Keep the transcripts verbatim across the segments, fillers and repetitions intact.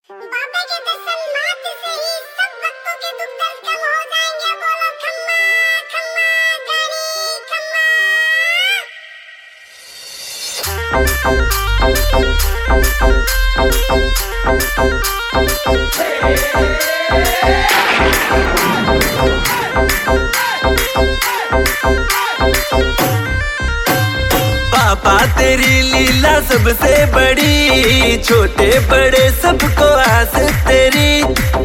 बाबे के दर्शन मात्र से ही सब भक्तों के दुख दर्द कम हो जाएंगे। बोलो खम्मा खम्मा गणी खम्मा। पापा तेरी लीला सबसे बड़ी, छोटे बड़े सबको आस तेरी।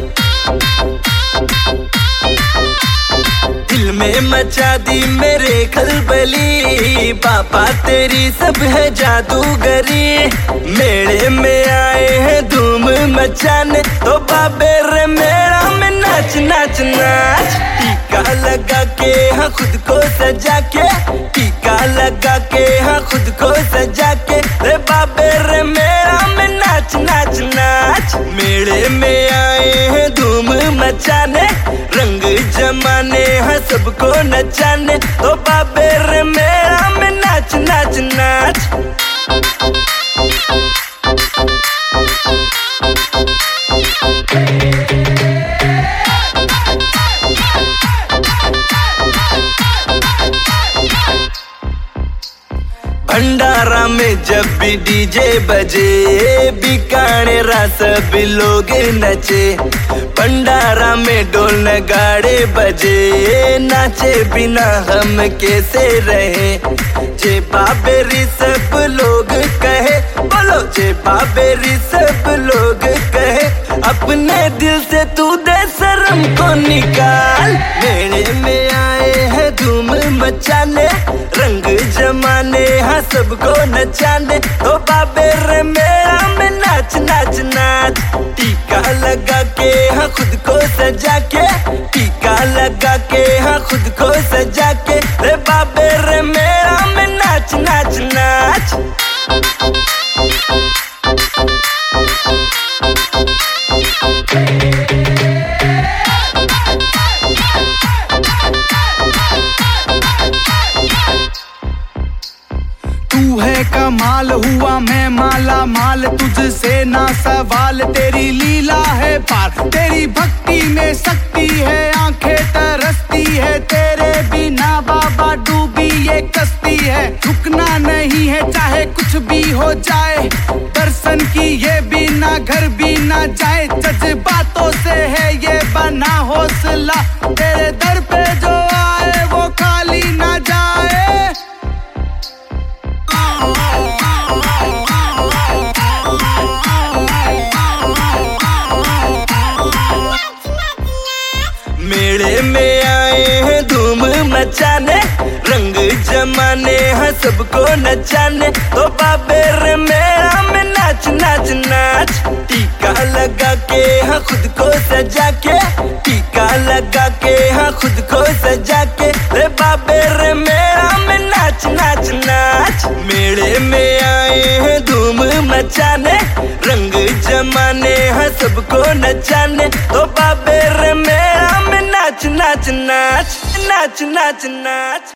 दिल में मचा दी मेरे खलबली, पापा तेरी सब है जादूगरी। मेले में आए हैं धूम मचाने, तो बाबे रे मेरा में नाच नाच नाच। टीका लगा के हाँ खुद को सजा के, टीका लगा के हाँ खुद को सजा के, रे बाबे रे मेरा में नाच नाच नाच। मेले में आए हैं धूम मचाने, रंग जमाने हाँ सबको नचाने, तो बाबे रे मेरा में नाच नाच नाच। भंडारा में जब भी डीजे बजे, बीकानेरा सब लोग नचे। भंडारा में ढोल नगाड़े बजे, नाचे बिना हम कैसे रहे। जे बाबेरी सब लोग कहे, बोलो जे बाबेरी सब लोग कहे, अपने दिल से तू दे शर्म को निकाल। मेले में आए हैं धूम मचाने, रंग जमाने हाँ सबको नचाने, तो बाबे रे मेरा में नाच नाच नाच। टीका लगा के हाँ खुद को सजा के, टीका लगा के हाँ खुद को सजा के, रे बाबे रे मेरा में नाच नाच नाच। तू है कमाल हुआ मैं माला माल, तुझसे ना सवाल तेरी लीला है पार। तेरी भक्ति में शक्ति है, आंखें तरसती है, तेरे बिना बाबा डूबी ये कश्ती है। रुकना नहीं है चाहे कुछ भी हो जाए, दर्शन की ये बिना घर भी ना जाए। जज्बातों से है ये बना हौसला, तेरे दर पे जो आए वो खाली ना जाए। मेले में आए हैं धूम मचाने, रंग जमाने हाँ सबको नचाने, तो बाबे रे मेरा में नाच नाच नाच। टीका लगा के हाँ खुद को सजा के, टीका लगा के हाँ खुद को सजा के, रे बाबे रे मेरा में नाच नाच नाच। मेले में आए हैं धूम मचाने, रंग जमाने हाँ सबको नचाने, तो बाबे रे मेरा में नाच नाच नाच नाच नाच नाच।